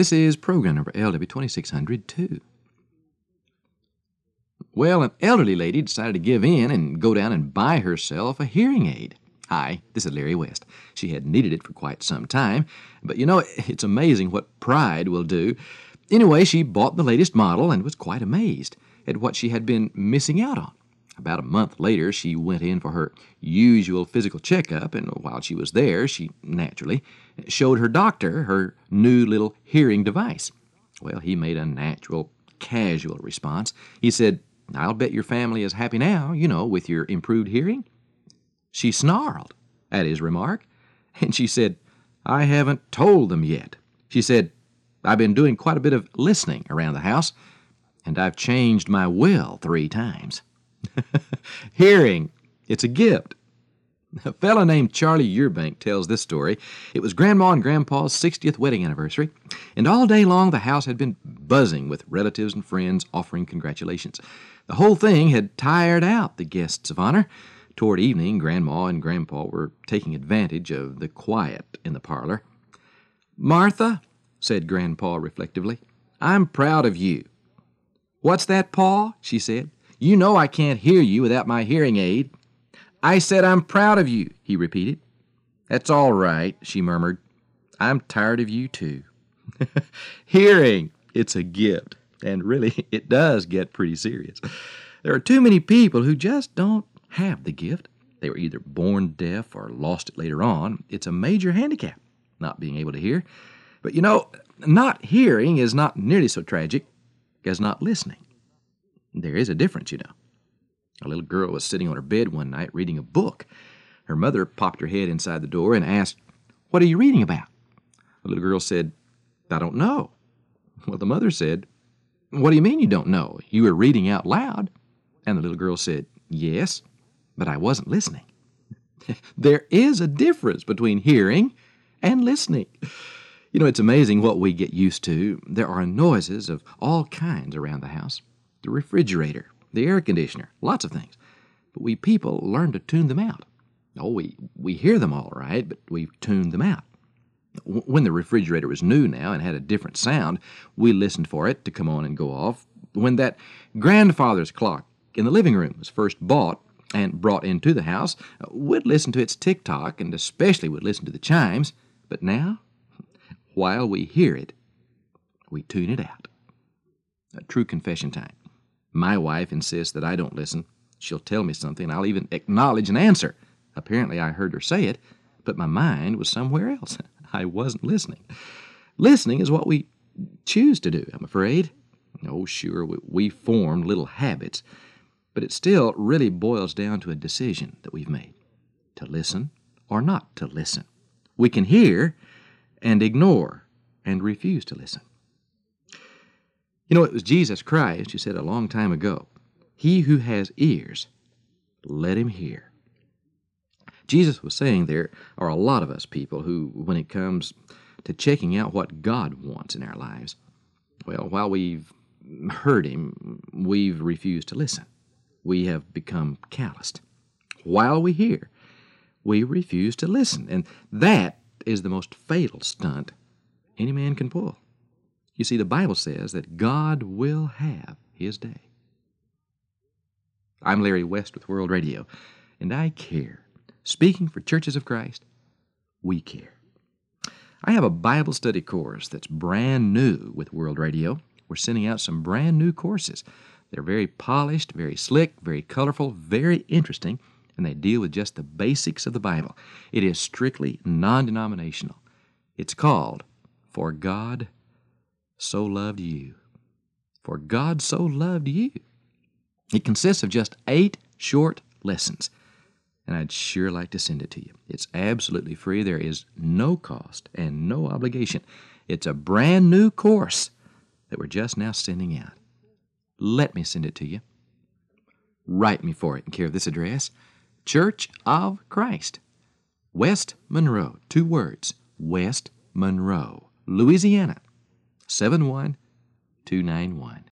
This is program number LW2602. Well, an elderly lady decided to give in and go down and buy herself a hearing aid. Hi, this is Larry West. She had needed it for quite some time, but it's amazing what pride will do. Anyway, she bought the latest model and was quite amazed at what she had been missing out on. About a month later, she went in for her usual physical checkup, and while she was there, she naturally showed her doctor her new little hearing device. Well, he made a natural, casual response. He said, "I'll bet your family is happy now, with your improved hearing." She snarled at his remark, and she said, "I haven't told them yet." She said, "I've been doing quite a bit of listening around the house, and I've changed my will 3 times. Hearing, it's a gift. A fellow named Charlie Yearbank tells this story. It was Grandma and Grandpa's 60th wedding anniversary, and all day long the house had been buzzing with relatives and friends offering congratulations. The whole thing had tired out the guests of honor. Toward evening, Grandma and Grandpa were taking advantage of the quiet in the parlor. "Martha," said Grandpa reflectively, "I'm proud of you." "What's that, Pa?" she said. "You know I can't hear you without my hearing aid." "I said I'm proud of you," he repeated. "That's all right," she murmured. "I'm tired of you, too." Hearing, it's a gift, and really, it does get pretty serious. There are too many people who just don't have the gift. They were either born deaf or lost it later on. It's a major handicap, not being able to hear. But not hearing is not nearly so tragic as not listening. There is a difference, A little girl was sitting on her bed one night reading a book. Her mother popped her head inside the door and asked, "What are you reading about?" The little girl said, "I don't know." Well, the mother said, "What do you mean you don't know? You were reading out loud." And the little girl said, "Yes, but I wasn't listening." There is a difference between hearing and listening. It's amazing what we get used to. There are noises of all kinds around the house. The refrigerator, the air conditioner, lots of things. But we people learn to tune them out. We hear them all right, but we've tuned them out. When the refrigerator was new now and had a different sound, we listened for it to come on and go off. When that grandfather's clock in the living room was first bought and brought into the house, we'd listen to its tick-tock and especially would listen to the chimes. But now, while we hear it, we tune it out. A true confession time. My wife insists that I don't listen. She'll tell me something, and I'll even acknowledge an answer. Apparently I heard her say it, but my mind was somewhere else. I wasn't listening. Listening is what we choose to do, I'm afraid. Oh, sure, we formed little habits, but it still really boils down to a decision that we've made, to listen or not to listen. We can hear and ignore and refuse to listen. It was Jesus Christ who said a long time ago, "He who has ears, let him hear." Jesus was saying there are a lot of us people who, when it comes to checking out what God wants in our lives, well, while we've heard him, we've refused to listen. We have become calloused. While we hear, we refuse to listen, and that is the most fatal stunt any man can pull. You see, the Bible says that God will have his day. I'm Larry West with World Radio, and I care. Speaking for Churches of Christ, we care. I have a Bible study course that's brand new with World Radio. We're sending out some brand new courses. They're very polished, very slick, very colorful, very interesting, and they deal with just the basics of the Bible. It is strictly non-denominational. It's called For God So Loved You. For God So Loved You. It consists of just 8 short lessons, and I'd sure like to send it to you. It's absolutely free. There is no cost and no obligation. It's a brand new course that we're just now sending out. Let me send it to you. Write me for it in care of this address, Church of Christ, West Monroe, 2 words, West Monroe, Louisiana, 71291.